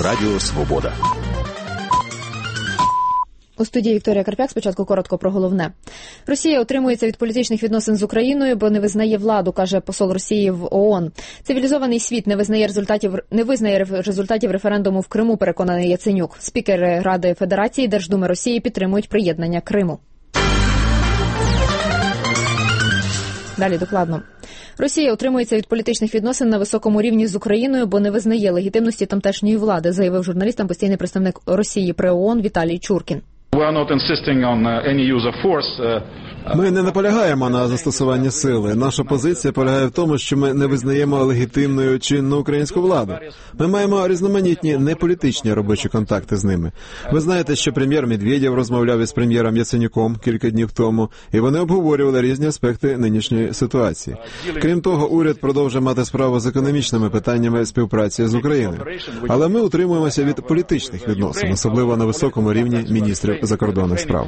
Радіо Свобода. У студії Вікторія Карп'як. Спочатку коротко про головне. Росія утримується від політичних відносин з Україною, бо не визнає владу, каже посол Росії в ООН. Цивілізований світ не визнає результатів референдуму в Криму, переконаний Яценюк. Спікери Ради Федерації Держдуми Росії підтримують приєднання Криму. Далі докладно. Росія утримується від політичних відносин на високому рівні з Україною, бо не визнає легітимності тамтешньої влади, заявив журналістам постійний представник Росії при ООН Віталій Чуркін. Ми не наполягаємо на застосуванні сили. Наша позиція полягає в тому, що ми не визнаємо легітимною чинну українську владу. Ми маємо різноманітні неполітичні робочі контакти з ними. Ви знаєте, що прем'єр Медведєв розмовляв із прем'єром Яценюком кілька днів тому, і вони обговорювали різні аспекти нинішньої ситуації. Крім того, уряд продовжує мати справу з економічними питаннями співпраці з Україною. Але ми утримуємося від політичних відносин, особливо на високому рівні міністрів закордонних справ.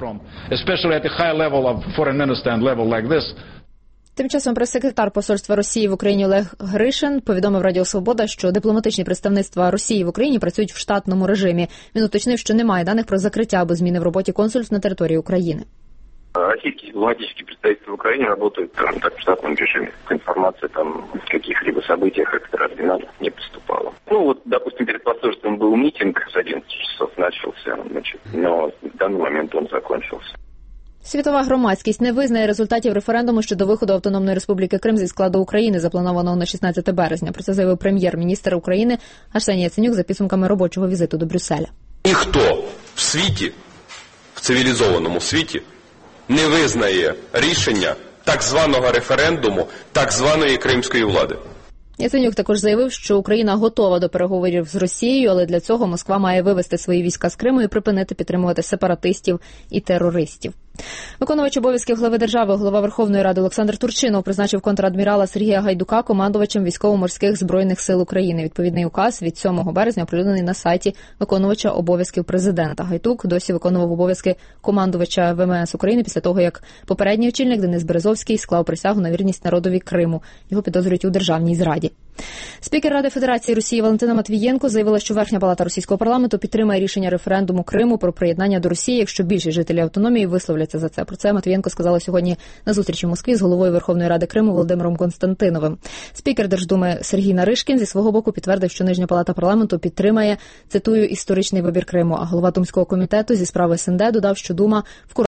Тим часом прес-секретар посольства Росії в Україні Олег Гришин повідомив Радіо Свобода, що дипломатичні представництва Росії в Україні працюють в штатному режимі. Він уточнив, що немає даних про закриття або зміни в роботі консульств на території України. Российские дипломатические представительства в Украине работают, скажем так, в штатном режиме. Информация там о каких-либо событиях экстраординарных не поступала. Допустим, перед посольством был митинг с 11 часов начался, но в данный момент он закончился. Світова громадськість не визнає результатів референдуму щодо виходу Автономної Республіки Крим зі складу України, запланованого на 16 березня. Про це заявив прем'єр-міністр України Арсеній Яценюк за підсумками робочого візиту до Брюсселя. Ніхто в світі, в цивілізованому світі, не визнає рішення так званого референдуму, так званої кримської влади. Яценюк також заявив, що Україна готова до переговорів з Росією, але для цього Москва має вивести свої війська з Криму і припинити підтримувати сепаратистів і терористів. Виконувач обов'язків глави держави, голова Верховної Ради Олександр Турчинов призначив контрадмірала Сергія Гайдука командувачем Військово-морських збройних сил України. Відповідний указ від 7 березня оприлюднений на сайті виконувача обов'язків президента. Гайдук досі виконував обов'язки командувача ВМС України після того, як попередній очільник Денис Березовський склав присягу на вірність народові Криму. Його підозрюють у державній зраді. Спікер Ради Федерації Росії Валентина Матвієнко заявила, що Верхня палата російського парламенту підтримає рішення референдуму Криму про приєднання до Росії, якщо більшість жителів автономії висловляться за це. Про це Матвієнко сказала сьогодні на зустрічі в Москві з головою Верховної Ради Криму Володимиром Константиновим. Спікер Держдуми Сергій Наришкін зі свого боку підтвердив, що Нижня палата парламенту підтримає, цитую, історичний вибір Криму. А голова Думського комітету зі справи СНД додав, що Дума в